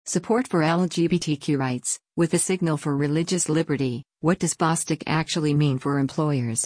Support for LGBTQ rights, with a signal for religious liberty. What does Bostock actually mean for employers?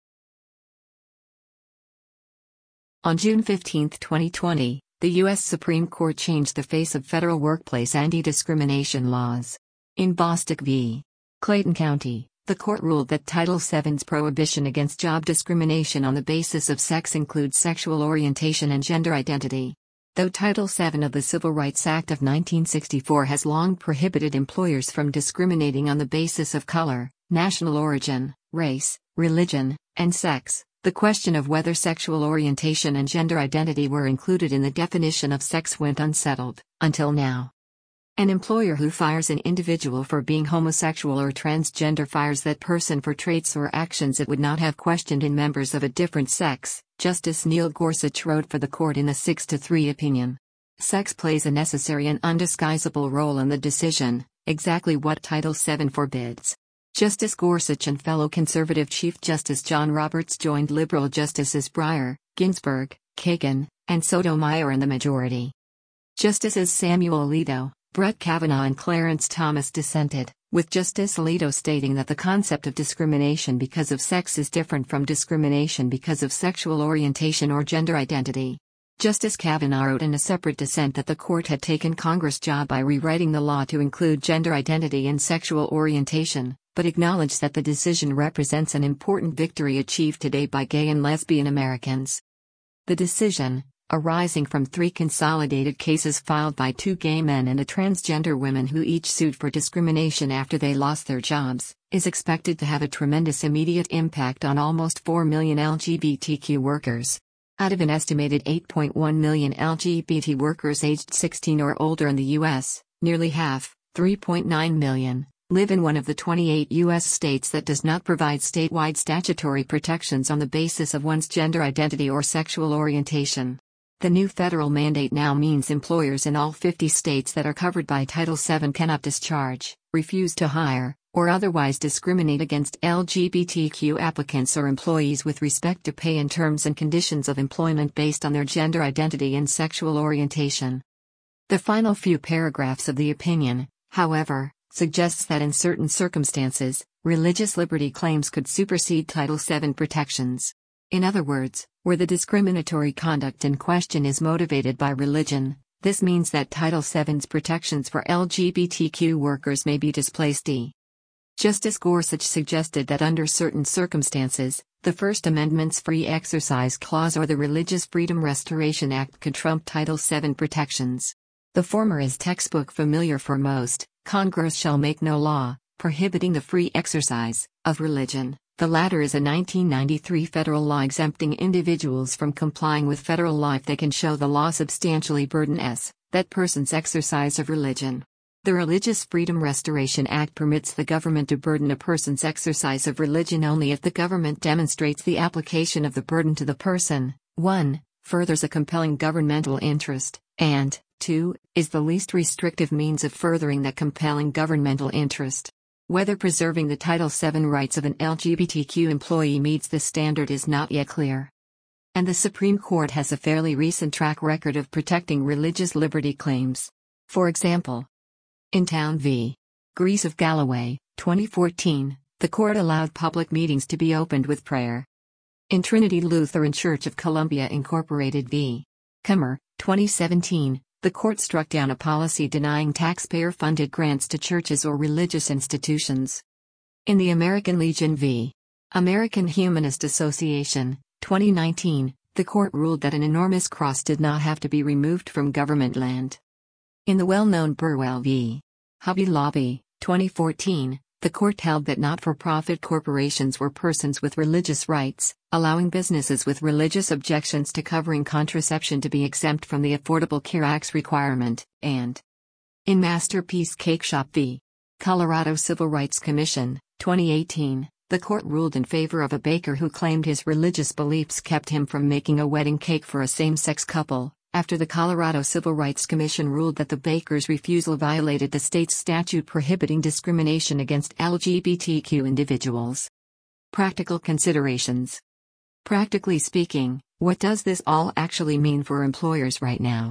On June 15, 2020, the U.S. Supreme Court changed the face of federal workplace anti-discrimination laws. In Bostock v. Clayton County, the court ruled that Title VII's prohibition against job discrimination on the basis of sex includes sexual orientation and gender identity. Though Title VII of the Civil Rights Act of 1964 has long prohibited employers from discriminating on the basis of color, national origin, race, religion, and sex, the question of whether sexual orientation and gender identity were included in the definition of sex went unsettled, until now. An employer who fires an individual for being homosexual or transgender fires that person for traits or actions it would not have questioned in members of a different sex, Justice Neil Gorsuch wrote for the court in a 6-3 opinion. Sex plays a necessary and undisguisable role in the decision, exactly what Title VII forbids. Justice Gorsuch and fellow conservative Chief Justice John Roberts joined liberal Justices Breyer, Ginsburg, Kagan, and Sotomayor in the majority. Justices Samuel Alito, Brett Kavanaugh and Clarence Thomas dissented, with Justice Alito stating that the concept of discrimination because of sex is different from discrimination because of sexual orientation or gender identity. Justice Kavanaugh wrote in a separate dissent that the court had taken Congress' job by rewriting the law to include gender identity and sexual orientation, but acknowledged that the decision represents an important victory achieved today by gay and lesbian Americans. The decision, arising from 3 consolidated cases filed by 2 gay men and a transgender woman who each sued for discrimination after they lost their jobs, is expected to have a tremendous immediate impact on almost 4 million LGBTQ workers. Out of an estimated 8.1 million LGBT workers aged 16 or older in the U.S., nearly half, 3.9 million, live in one of the 28 U.S. states that does not provide statewide statutory protections on the basis of one's gender identity or sexual orientation. The new federal mandate now means employers in all 50 states that are covered by Title VII cannot discharge, refuse to hire, or otherwise discriminate against LGBTQ applicants or employees with respect to pay and terms and conditions of employment based on their gender identity and sexual orientation. The final few paragraphs of the opinion, however, suggests that in certain circumstances, religious liberty claims could supersede Title VII protections. In other words, where the discriminatory conduct in question is motivated by religion, this means that Title VII's protections for LGBTQ workers may be displaced. Justice Gorsuch suggested that under certain circumstances, the First Amendment's Free Exercise Clause or the Religious Freedom Restoration Act could trump Title VII protections. The former is textbook familiar for most: Congress shall make no law, prohibiting the free exercise, of religion. The latter is a 1993 federal law exempting individuals from complying with federal law if they can show the law substantially burdens that person's exercise of religion. The Religious Freedom Restoration Act permits the government to burden a person's exercise of religion only if the government demonstrates the application of the burden to the person, 1. furthers a compelling governmental interest, and 2. is the least restrictive means of furthering that compelling governmental interest. Whether preserving the Title VII rights of an LGBTQ employee meets this standard is not yet clear. And the Supreme Court has a fairly recent track record of protecting religious liberty claims. For example, in Town v. Grease of Galloway, 2014, the court allowed public meetings to be opened with prayer. In Trinity Lutheran Church of Columbia Incorporated v. Kummer, 2017, the court struck down a policy denying taxpayer-funded grants to churches or religious institutions. In the American Legion v. American Humanist Association, 2019, the court ruled that an enormous cross did not have to be removed from government land. In the well-known Burwell v. Hobby Lobby, 2014, the court held that not-for-profit corporations were persons with religious rights, allowing businesses with religious objections to covering contraception to be exempt from the Affordable Care Act's requirement, and in Masterpiece Cake Shop v. Colorado Civil Rights Commission, 2018, the court ruled in favor of a baker who claimed his religious beliefs kept him from making a wedding cake for a same-sex couple, after the Colorado Civil Rights Commission ruled that the baker's refusal violated the state's statute prohibiting discrimination against LGBTQ individuals. Practical considerations. Practically speaking, what does this all actually mean for employers right now?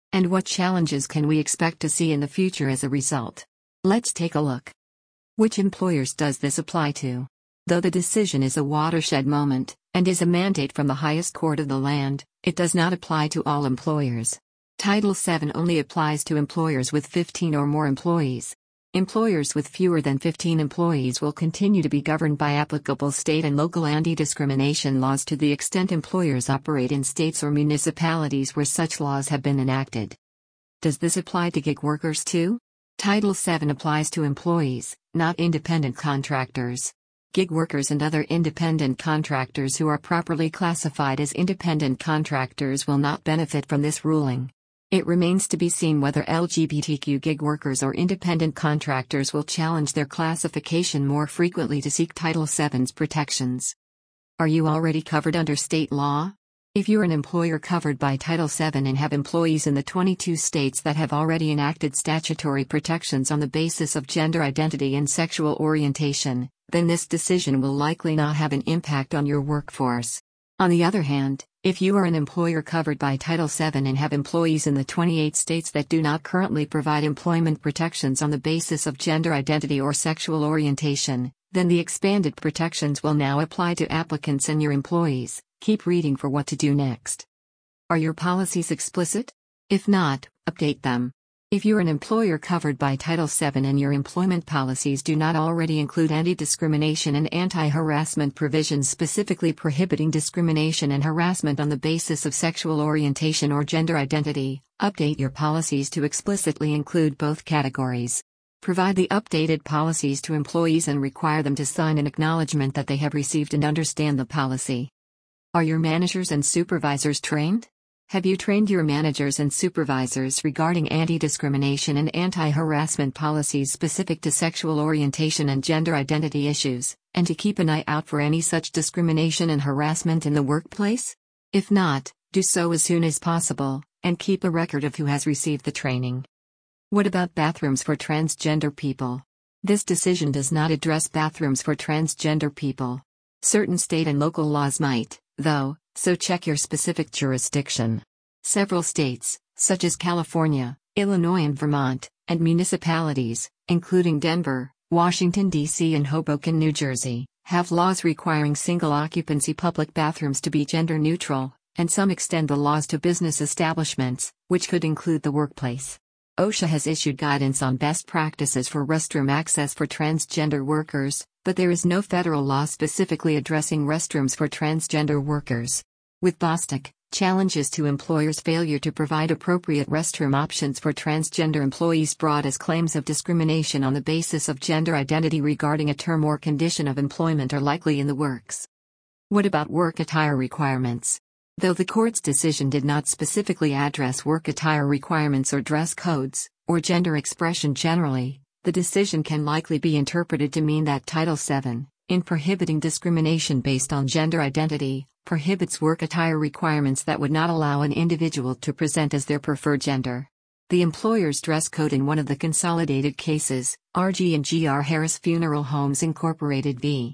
And what challenges can we expect to see in the future as a result? Let's take a look. Which employers does this apply to? Though the decision is a watershed moment, and is a mandate from the highest court of the land, it does not apply to all employers. Title VII only applies to employers with 15 or more employees. Employers with fewer than 15 employees will continue to be governed by applicable state and local anti-discrimination laws to the extent employers operate in states or municipalities where such laws have been enacted. Does this apply to gig workers too? Title VII applies to employees, not independent contractors. Gig workers and other independent contractors who are properly classified as independent contractors will not benefit from this ruling. It remains to be seen whether LGBTQ gig workers or independent contractors will challenge their classification more frequently to seek Title VII's protections. Are you already covered under state law? If you're an employer covered by Title VII and have employees in the 22 states that have already enacted statutory protections on the basis of gender identity and sexual orientation, then this decision will likely not have an impact on your workforce. On the other hand, if you are an employer covered by Title VII and have employees in the 28 states that do not currently provide employment protections on the basis of gender identity or sexual orientation, then the expanded protections will now apply to applicants and your employees. Keep reading for what to do next. Are your policies explicit? If not, update them. If you're an employer covered by Title VII and your employment policies do not already include anti-discrimination and anti-harassment provisions specifically prohibiting discrimination and harassment on the basis of sexual orientation or gender identity, update your policies to explicitly include both categories. Provide the updated policies to employees and require them to sign an acknowledgement that they have received and understand the policy. Are your managers and supervisors trained? Have you trained your managers and supervisors regarding anti-discrimination and anti-harassment policies specific to sexual orientation and gender identity issues, and to keep an eye out for any such discrimination and harassment in the workplace? If not, do so as soon as possible, and keep a record of who has received the training. What about bathrooms for transgender people? This decision does not address bathrooms for transgender people. Certain state and local laws might, though, so check your specific jurisdiction. Several states, such as California, Illinois and Vermont, and municipalities, including Denver, Washington, D.C. and Hoboken, New Jersey, have laws requiring single-occupancy public bathrooms to be gender-neutral, and some extend the laws to business establishments, which could include the workplace. OSHA has issued guidance on best practices for restroom access for transgender workers, but there is no federal law specifically addressing restrooms for transgender workers. With Bostock, challenges to employers' failure to provide appropriate restroom options for transgender employees brought as claims of discrimination on the basis of gender identity regarding a term or condition of employment are likely in the works. What about work attire requirements? Though the court's decision did not specifically address work attire requirements or dress codes, or gender expression generally, the decision can likely be interpreted to mean that Title VII, in prohibiting discrimination based on gender identity, prohibits work attire requirements that would not allow an individual to present as their preferred gender. The employer's dress code in one of the consolidated cases, RG&GR Harris Funeral Homes Incorporated v.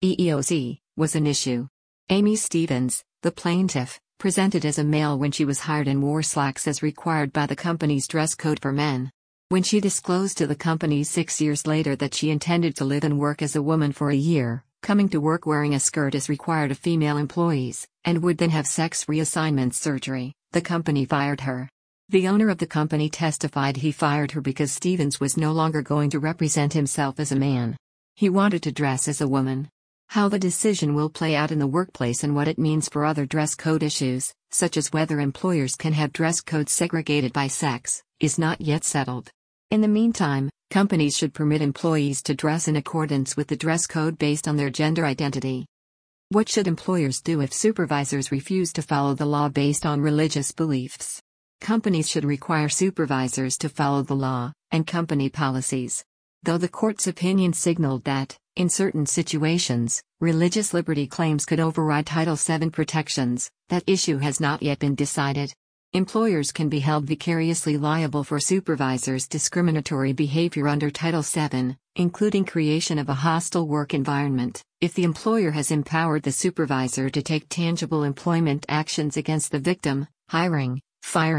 EEOC, was an issue. Amy Stevens, the plaintiff, presented as a male when she was hired and wore slacks as required by the company's dress code for men. When she disclosed to the company 6 years later that she intended to live and work as a woman for a year, coming to work wearing a skirt as required of female employees, and would then have sex reassignment surgery, the company fired her. The owner of the company testified he fired her because Stevens was no longer going to represent himself as a man. He wanted to dress as a woman. How the decision will play out in the workplace and what it means for other dress code issues, such as whether employers can have dress codes segregated by sex, is not yet settled. In the meantime, companies should permit employees to dress in accordance with the dress code based on their gender identity. What should employers do if supervisors refuse to follow the law based on religious beliefs? Companies should require supervisors to follow the law and company policies. Though the court's opinion signaled that, in certain situations, religious liberty claims could override Title VII protections, that issue has not yet been decided. Employers can be held vicariously liable for supervisors' discriminatory behavior under Title VII, including creation of a hostile work environment, if the employer has empowered the supervisor to take tangible employment actions against the victim, hiring, firing,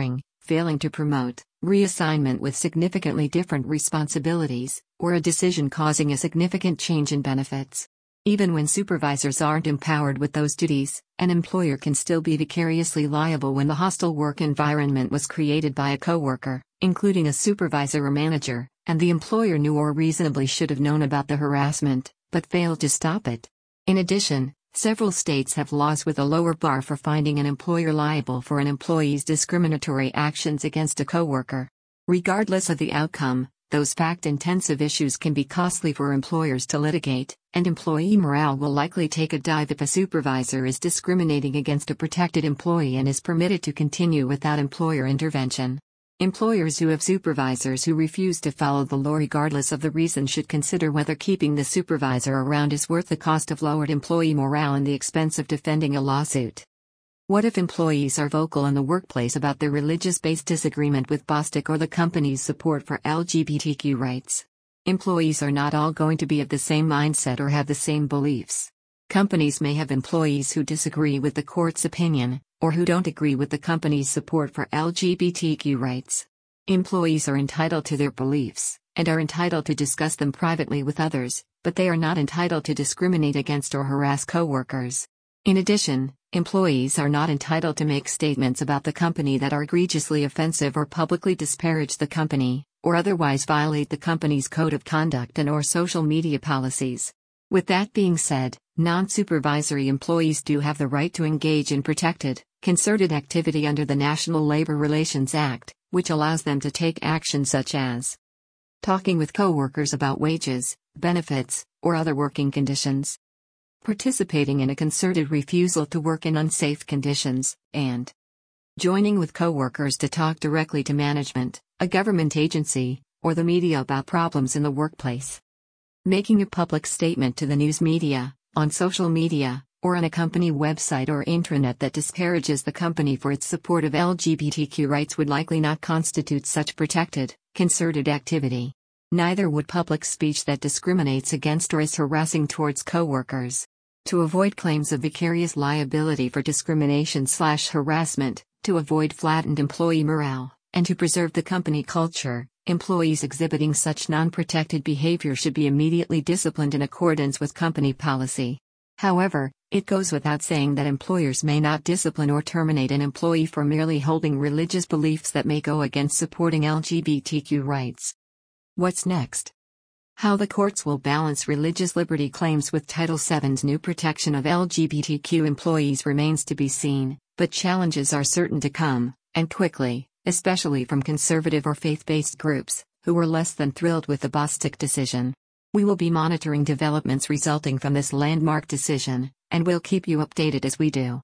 failing to promote, reassignment with significantly different responsibilities, or a decision causing a significant change in benefits. Even when supervisors aren't empowered with those duties, an employer can still be vicariously liable when the hostile work environment was created by a coworker, including a supervisor or manager, and the employer knew or reasonably should have known about the harassment, but failed to stop it. In addition, several states have laws with a lower bar for finding an employer liable for an employee's discriminatory actions against a coworker. Regardless of the outcome, those fact-intensive issues can be costly for employers to litigate, and employee morale will likely take a dive if a supervisor is discriminating against a protected employee and is permitted to continue without employer intervention. Employers who have supervisors who refuse to follow the law regardless of the reason should consider whether keeping the supervisor around is worth the cost of lowered employee morale and the expense of defending a lawsuit. What if employees are vocal in the workplace about their religious-based disagreement with Bostock or the company's support for LGBTQ rights? Employees are not all going to be of the same mindset or have the same beliefs. Companies may have employees who disagree with the court's opinion, or who don't agree with the company's support for LGBTQ rights. Employees are entitled to their beliefs, and are entitled to discuss them privately with others, but they are not entitled to discriminate against or harass coworkers. In addition, employees are not entitled to make statements about the company that are egregiously offensive or publicly disparage the company, or otherwise violate the company's code of conduct and/or social media policies. With that being said, non-supervisory employees do have the right to engage in protected, concerted activity under the National Labor Relations Act, which allows them to take action such as talking with coworkers about wages, benefits, or other working conditions, participating in a concerted refusal to work in unsafe conditions, and joining with coworkers to talk directly to management, a government agency, or the media about problems in the workplace. Making a public statement to the news media, on social media, or on a company website or intranet that disparages the company for its support of LGBTQ rights would likely not constitute such protected, concerted activity. Neither would public speech that discriminates against or is harassing towards coworkers. To avoid claims of vicarious liability for discrimination/harassment, to avoid flattened employee morale, and to preserve the company culture, employees exhibiting such non-protected behavior should be immediately disciplined in accordance with company policy. However, it goes without saying that employers may not discipline or terminate an employee for merely holding religious beliefs that may go against supporting LGBTQ rights. What's next? How the courts will balance religious liberty claims with Title VII's new protection of LGBTQ employees remains to be seen, but challenges are certain to come, and quickly, especially from conservative or faith-based groups, who were less than thrilled with the Bostock decision. We will be monitoring developments resulting from this landmark decision, and we'll keep you updated as we do.